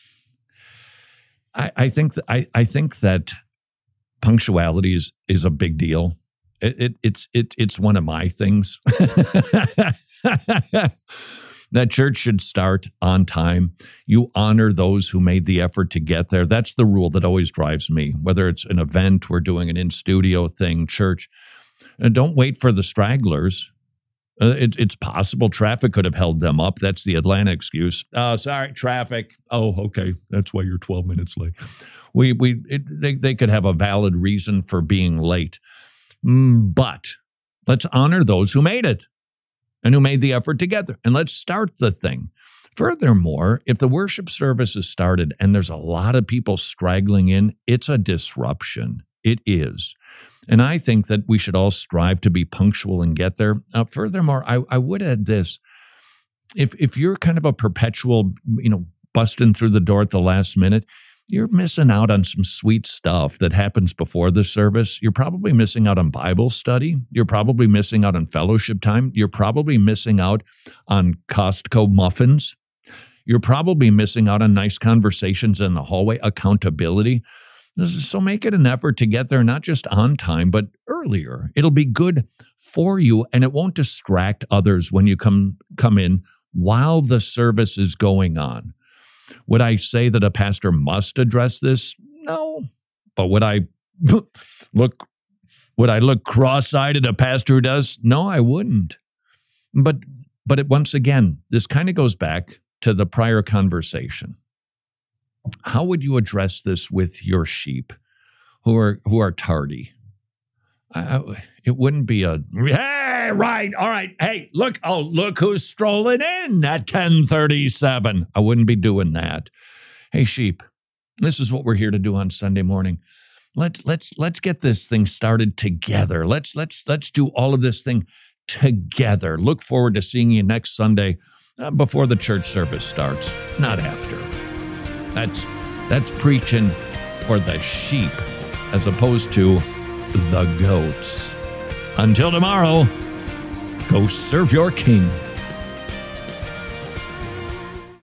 G: I, I think th- I, I think that punctuality is, is a big deal. It, it it's it it's one of my things. That church should start on time. You honor those who made the effort to get there. That's the rule that always drives me. Whether it's an event, we're doing an in-studio thing, church, and don't wait for the stragglers. Uh, it, it's possible traffic could have held them up. That's the Atlanta excuse. Oh, sorry, traffic. Oh, okay, that's why you're twelve minutes late. We we it, they they could have a valid reason for being late. But let's honor those who made it and who made the effort to get there. And let's start the thing. Furthermore, if the worship service is started and there's a lot of people straggling in, it's a disruption. It is. And I think that we should all strive to be punctual and get there. Uh, furthermore, I, I would add this. If if you're kind of a perpetual, you know, busting through the door at the last minute, you're missing out on some sweet stuff that happens before the service. You're probably missing out on Bible study. You're probably missing out on fellowship time. You're probably missing out on Costco muffins. You're probably missing out on nice conversations in the hallway, accountability. So make it an effort to get there, not just on time, but earlier. It'll be good for you, and it won't distract others when you come come in while the service is going on. Would I say that a pastor must address this? No. But would I look would I look cross-eyed at a pastor who does? No, I wouldn't. But but it, once again, this kind of goes back to the prior conversation. How would you address this with your sheep who are who are tardy? I, it wouldn't be a, hey, right, all right, hey, look, oh, look who's strolling in at ten thirty-seven. I wouldn't be doing that. Hey, sheep, this is what we're here to do on Sunday morning. Let's let's let's get this thing started together. Let's let's let's do all of this thing together. Look forward to seeing you next Sunday uh, before the church service starts, not after. That's that's preaching for the sheep as opposed to the goats. Until tomorrow, go serve your king.